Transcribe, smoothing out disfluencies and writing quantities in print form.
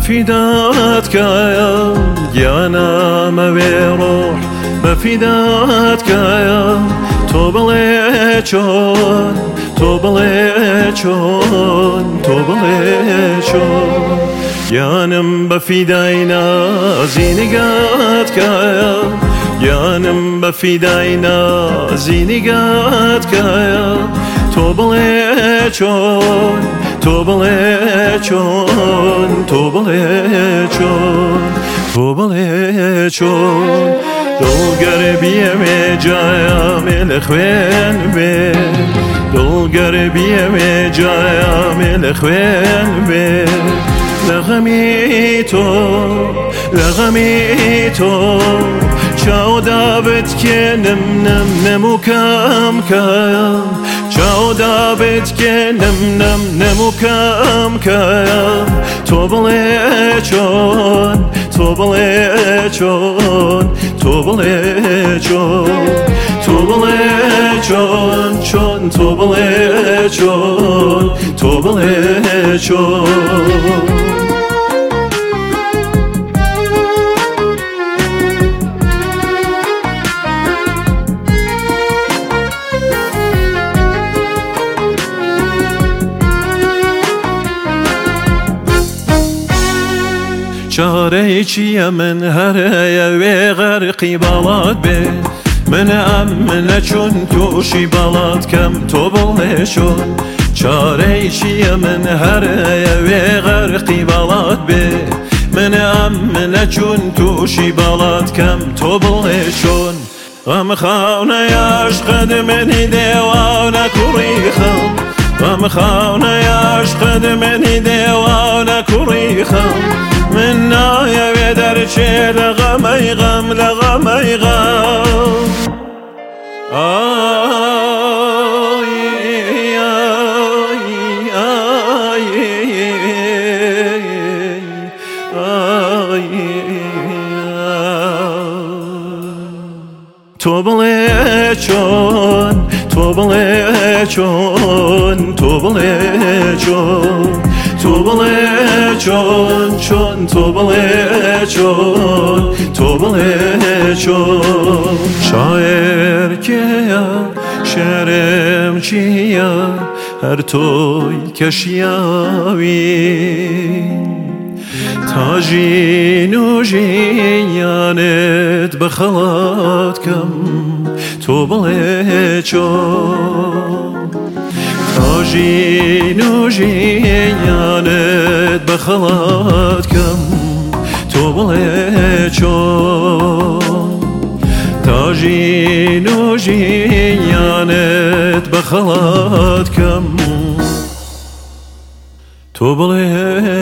بفداتك يا جانم وروح بفداتك يا توبليشون توبليشون توبليشون جانم بفداینا زینگاتك يا جانم بفداینا زینگاتك يا توبليشون توبليشون توبليشون توبليشون دلگربیم جایم لخوین به دلگربیم جایم لخوین به لغمی تو چاو دابت که نمو کم کم چاو دابت که نمو کم کم توبليشون توبليشون توبليشون توبليشون چون توبليشون توبليشون چاره چیه من هره و غرقی بالات به من امنه چون توشی بالات کم توبليشون چاره چیه من هره و غرقی بالات به من امنه چون توشی بالات کم توبليشون غم خانه عشق منی دیوانه کوریخم غم خانه عشق منی دیوانه کوریخم من نایا و در چه لغمی غم لغمی غم آی توبليشون توبليشون توبليشون توبليشون چون توبليشون توبليشون شاعر کیا شعرم چیا هر توی کشیاوی تاجین و جینیانت بخلات کم توبليشون تاجین و جینیانت بخلات کم توبليشون تاجین و جینیانت بخلات کم توبليشون